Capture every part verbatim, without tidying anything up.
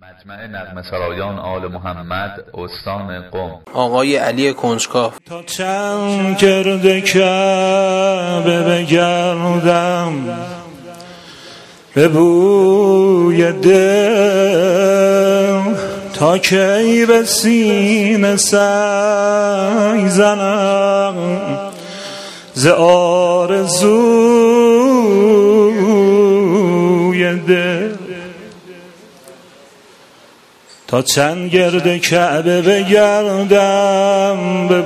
مجمع نغمه سرایان آل محمد استان قم آقای علی کنجکاو. تا چند گرد کعبه بگردم به بوی دل، تا کی به سینه سنگ زنم ز آرزوی دل. تا چند گرد کعبه بگردم به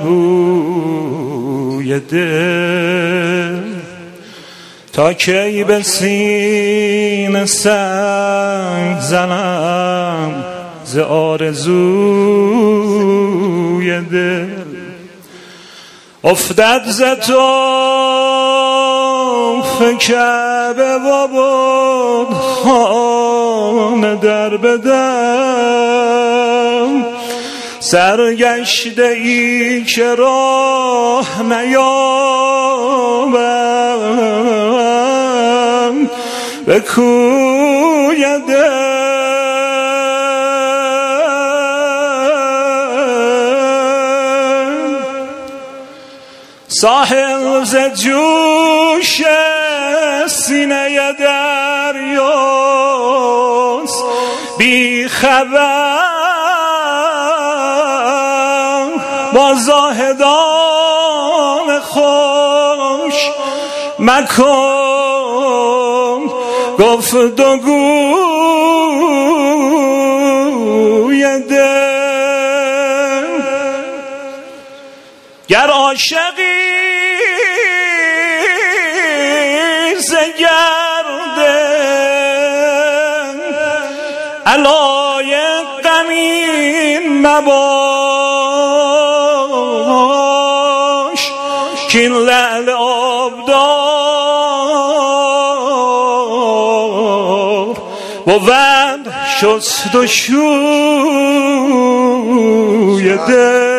بوی دل، تا کی به سینه سنگ زنم ز آرزوی دل. افتد ز طوف کعبه و بود خانه در بدم، سرگشته ای که راه نیابم به کوی دل. ساحل ز جوش سینه دریاست بی خبر، با زاهدان خوش مکن گفتگوی دل. گر عاشقی ز گرد علای غمین مباش، کین لعل آبدار بود شست و شوی دل.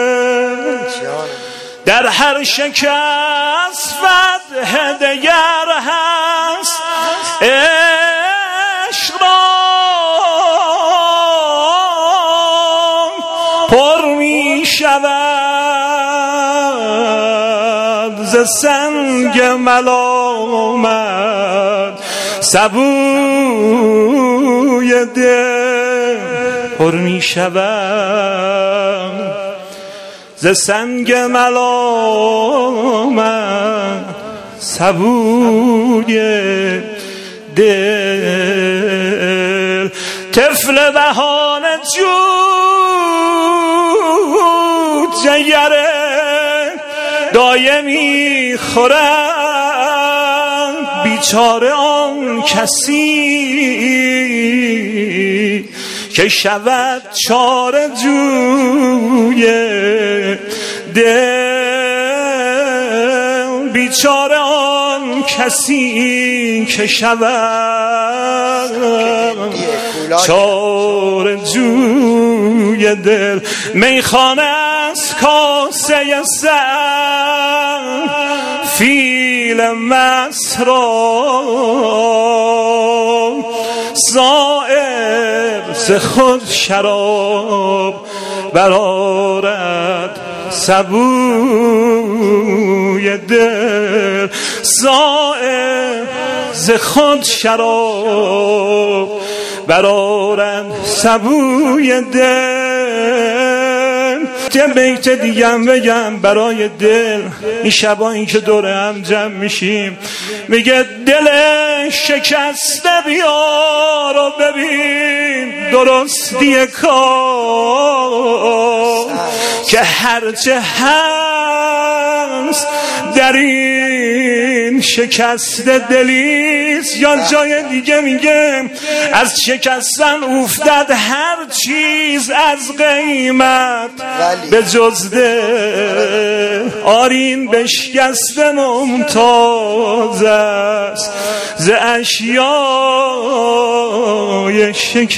در هر شکست فتح دگر هست، عشق را پر می شود ز سنگ ملامت سبوی دل. پر می شود ز سنگ ملامت سبوی دل. طفل بهانه جود جگر دایمی خورد، بیچاره آن کسی که شود چاره جوی دل. بیچاره آن کسی که شود چاره جوی دل. میخانه از کاسه سر فیل مست را صایب ز خود شراب برآرد سبوی دل. صایب ز خود شراب برآرد سبوی دل. یه بیت دیگم بگم برای دل، این شبایی که دور هم جمع میشیم، میگه دل شکسته بیار و ببین درستی کار، که هرچه هست در این شکست دلیست. یا جای دیگه میگه از شکستن افتد هر چیز از قیمت به جز دل. آرین بشکسته ممتاز است ز اشیای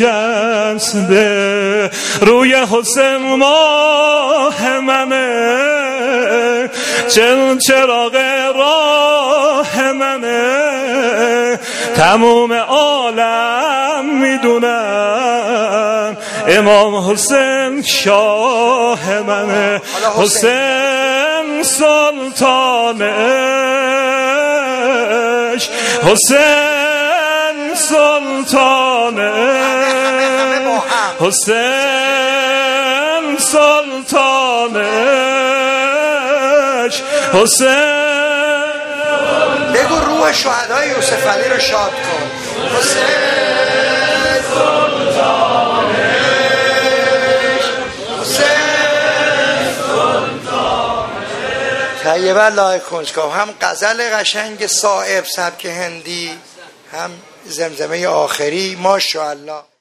شکسته. روی حسن ماه منه، چون چراغ راه منه، تموم عالم میدونم من، امام حسین شاه من، حسین سلطان عشق، حسین سلطان عشق، حسین سلطان عشق، حسین. بگو روح شهدای یوسف علی رو شاد کن. حسین سلطان عشق، حسین سلطان عشق. طیب الله کنجکاو هم غزل قشنگ صائب سبک هندی، هم زمزمه آخری، ماشاءالله.